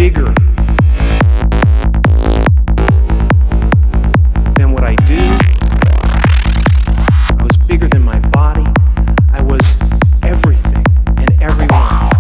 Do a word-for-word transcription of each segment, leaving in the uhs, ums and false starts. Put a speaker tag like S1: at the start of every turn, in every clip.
S1: bigger than what I do. I was bigger than my body. I was everything and everyone.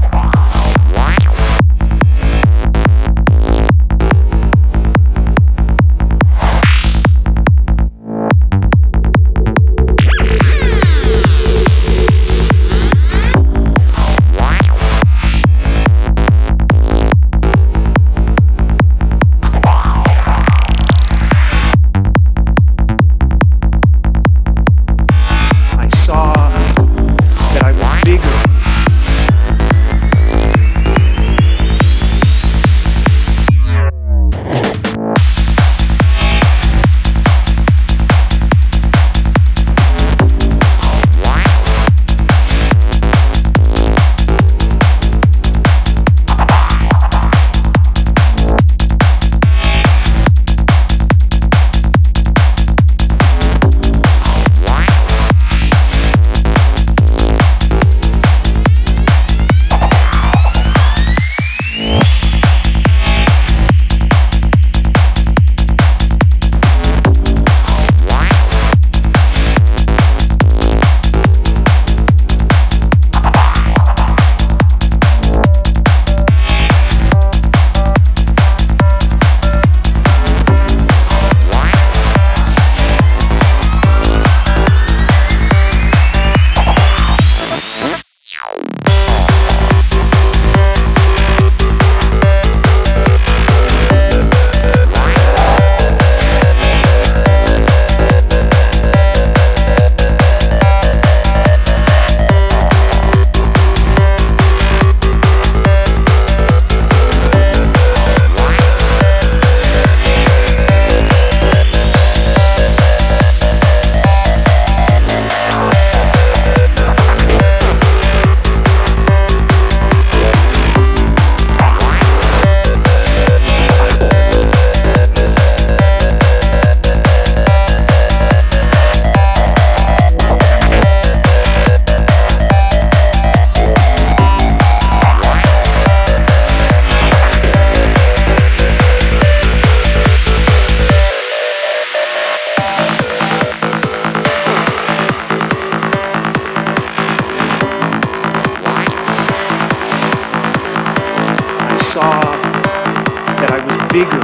S1: Saw that I was bigger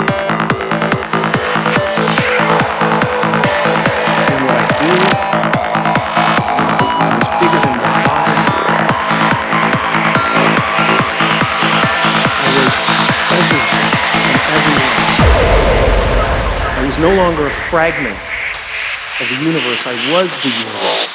S1: than what I do. I was bigger than my body. I was everything and everyone. I was no longer a fragment of the universe. I was the universe.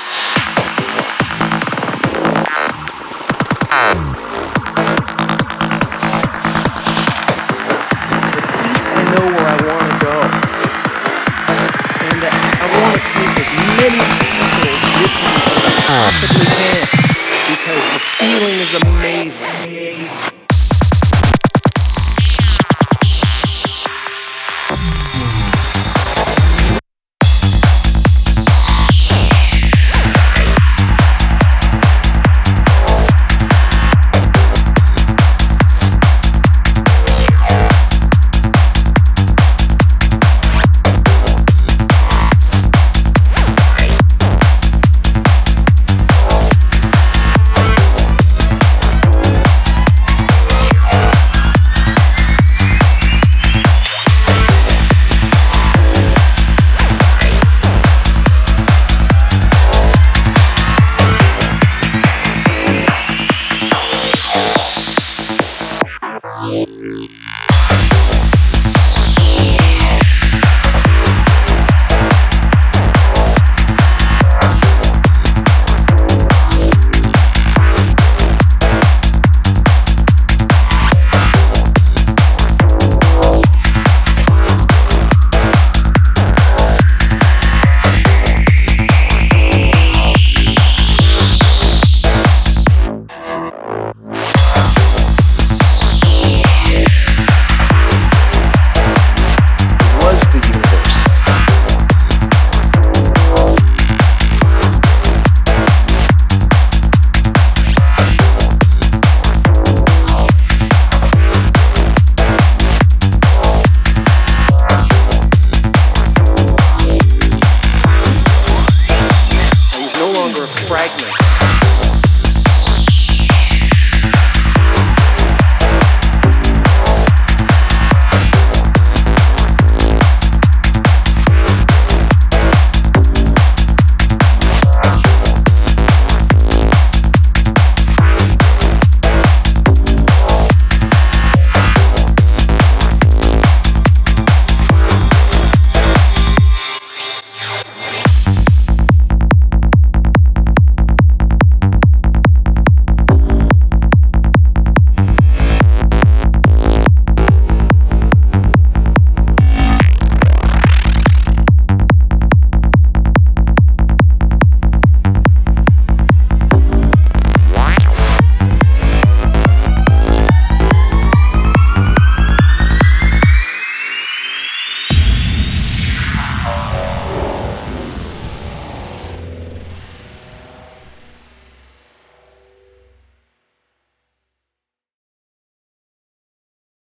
S1: Know where I want to go, and I want to take as many people with me as I possibly can, because the feeling is amazing.